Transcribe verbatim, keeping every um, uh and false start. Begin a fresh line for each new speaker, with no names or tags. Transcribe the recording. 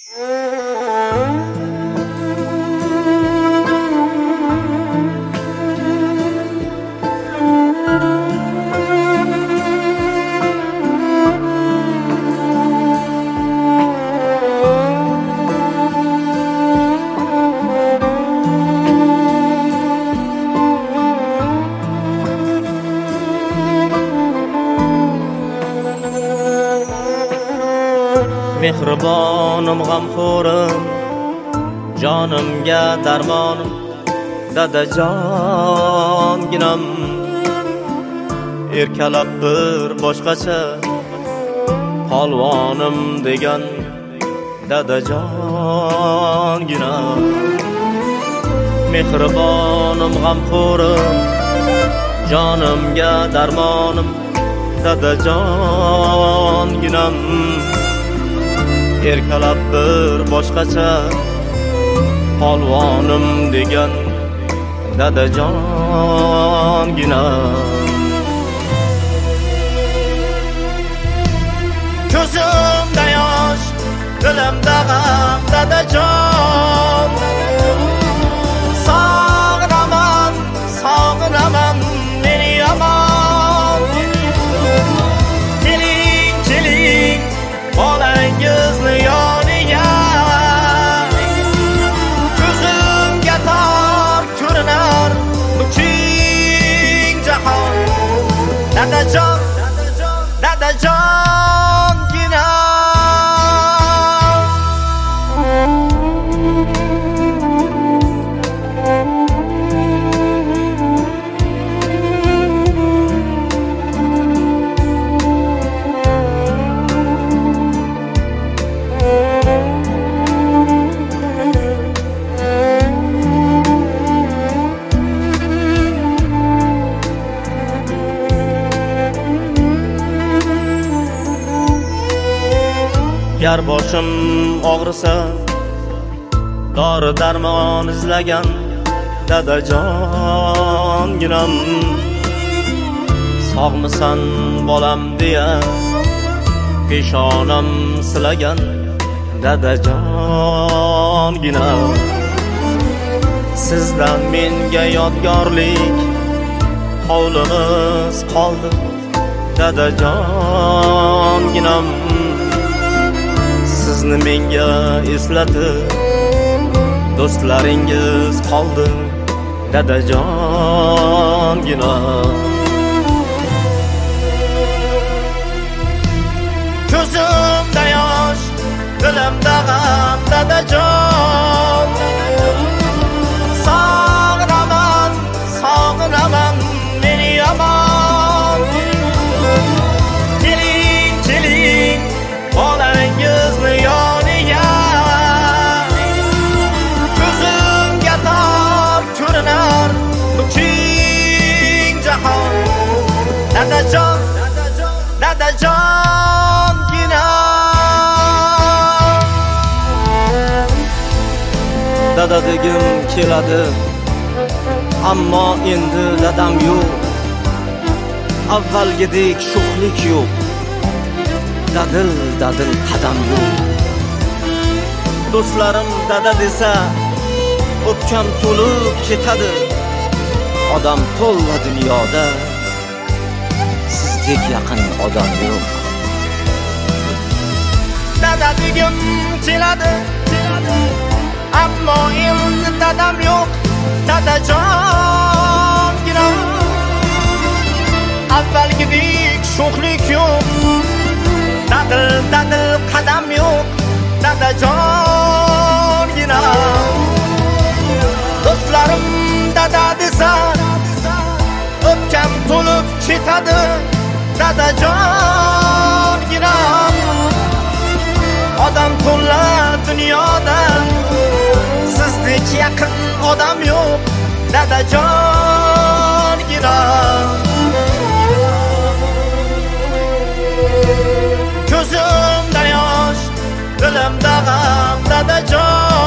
Mehribonim g'amxo'rim, jonimga darmonim, dadajonginam. Erkalab bir boshqacha polvonim degan dadajonginam. Mehribonim g'amxo'rim, jonimga darmonim, dadajonginam. Erkalab bir boshqacha polvonim degan dadajonginam. Ko'zimda yosh, dilimda g'am dadajon. Sog'inaman, sog'inaman meni yomon. Keling, keling bolangizni yoniga, ko'zimga tor ko'rinar bu keng jahon. Dadajon, dadajongina. Gar boshim og'risa, dori darmon izlagan dadajonginam. Sog'misan bolam deya peshonam silagan dadajonginam. Sizdan menga yodgorlik hovlimiz qoldi dadajonginam. Sizni menga eslatib do'stlaringiz qoldi dadajonginam. Ko'zimda yosh, dilimda g'am dadajon. Sog'inaman, sog'inaman meni yomon. Keling, keling bolangizni yoniga, ko'zimga tor ko'rinar bu keng jahon. Dadajon, dadajongina. Dada degim keladi, ammo endi dadam yo'q. Avvalgidek sho'xlik yo'q, dadil dadil qadam yo'q. Do'stlarim dada desa o'pkam to'lib ketadi. Odam to'la dunyoda, sizdek yaqin odam yo'q. Dada degim keladi, ammo endi dadam yo'q. Dadajonginam. Avvalgidek sho'xlik yo'q, dadil dadil qadam yo'q. Dadajonginam. Do'stlarim dada desa o'pkam to'lib ketadi. Dadajonginam. Odam to'la dunyoda, sizdek yaqin odam yo'q. Dadajonginam. Ko'zimda yosh, dilimda g'am dadajon.